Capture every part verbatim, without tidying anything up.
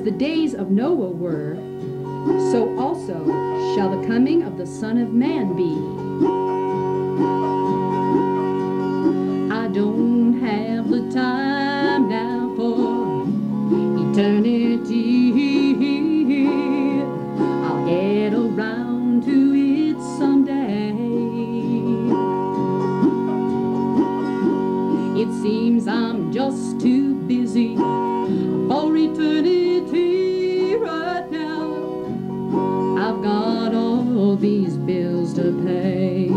the days of Noah were, so also shall the coming of the Son of Man be. I don't have the time now for eternity. I'll get around to it someday. It seems I'm just too busy for eternity right now. I've got all these bills to pay.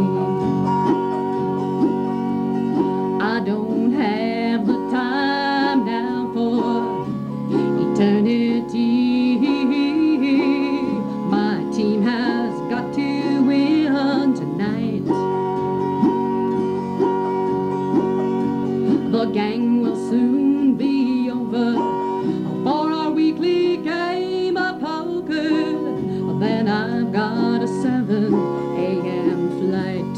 I don't have the time now for eternity. My team has got to win tonight. The gang will soon be over for our weekly game of poker. Then I've got a seven A M flight.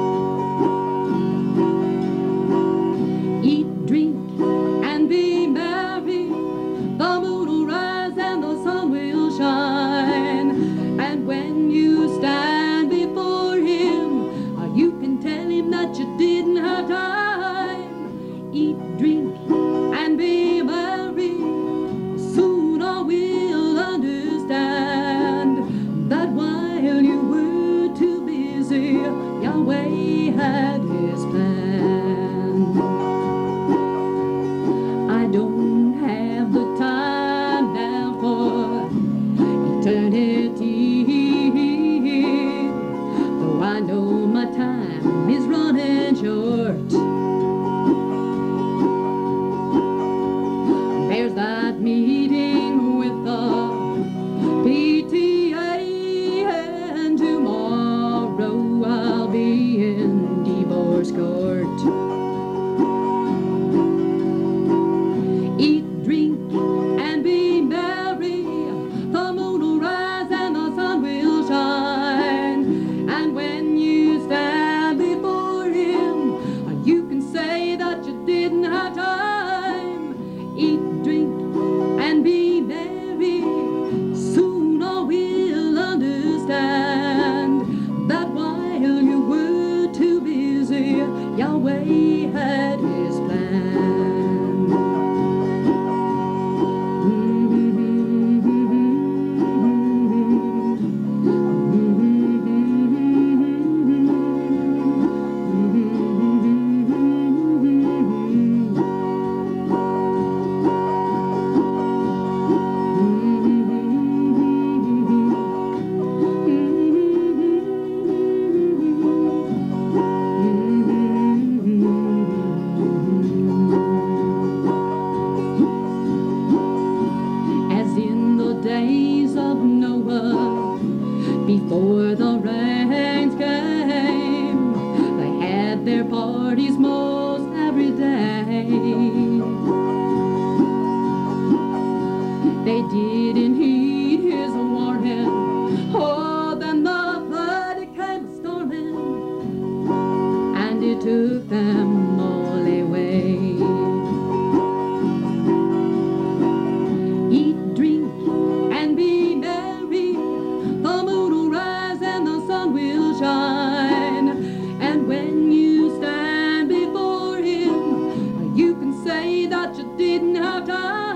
Eat, drink, and be merry. The moon will rise and the sun will shine. And when you stand before him, you can tell him that you didn't have time. Eat, drink, and be merry. Soon I will understand that while you were too busy, Yahweh had his plan. I don't have the time now for eternity, though I know my time is running short. There's that meeting with the P T A, and tomorrow I'll be in divorce court. Eat, drink, and be merry. The moon will rise and the sun will shine. And when you stand before him, you can say that you didn't have time. Eat, drink, and be merry. Soon I will understand that while you were too busy, Yahweh had his plan. Days of Noah, before the rains came, they had their parties most every day. They didn't heed his warning. Oh, then the flood came storming, and it took them all away. Eat, drink, and be merry. The moon will rise and the sun will shine. And when you stand before him, you can say that you didn't have time.